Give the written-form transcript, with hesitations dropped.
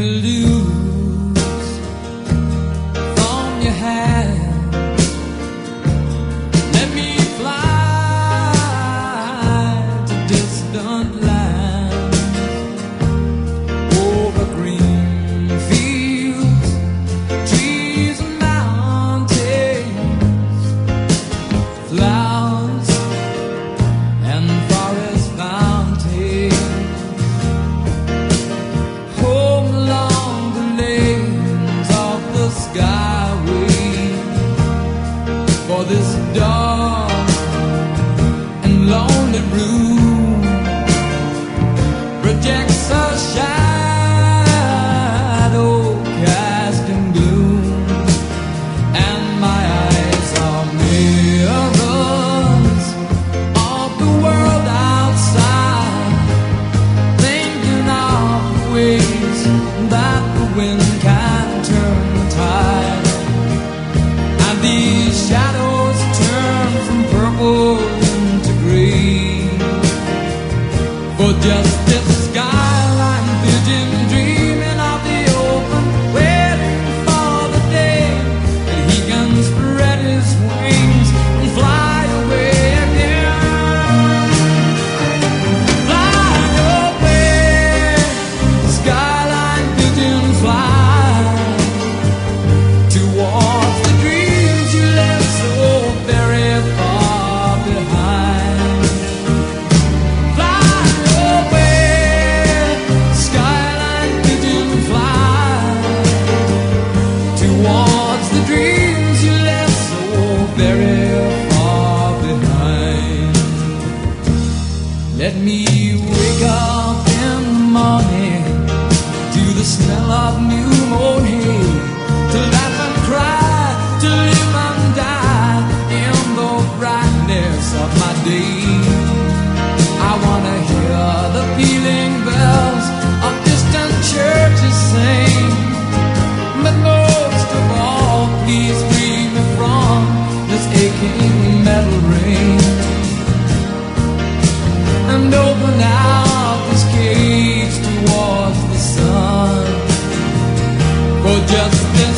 me loose from your hand. Let me fly to distant lands, over green fields, trees and mountains, flowers and forest fountains. Skyway for this dark and lonely room projects a shadow cast in gloom, and my eyes are mirrors of the world outside, thinking of ways that the wind can turn the tide. These shadows turn from purple into green for just this skyline vision, dreaming of the open, waiting for the day that he can spread his wings and fly away again. Fly away, skyline vision, fly towards the dreams you left so very far behind. Fly away, skyline pigeon, fly towards the dreams you left so very far behind. Let me wake up in the morning to the smell of new mown hay, to laugh and cry, to live and die in the brightness of my day. I wanna hear the pealing bells of distant churches sing, but most of all, please free me from this aching metal ring, and open out this cage towards the sun for just this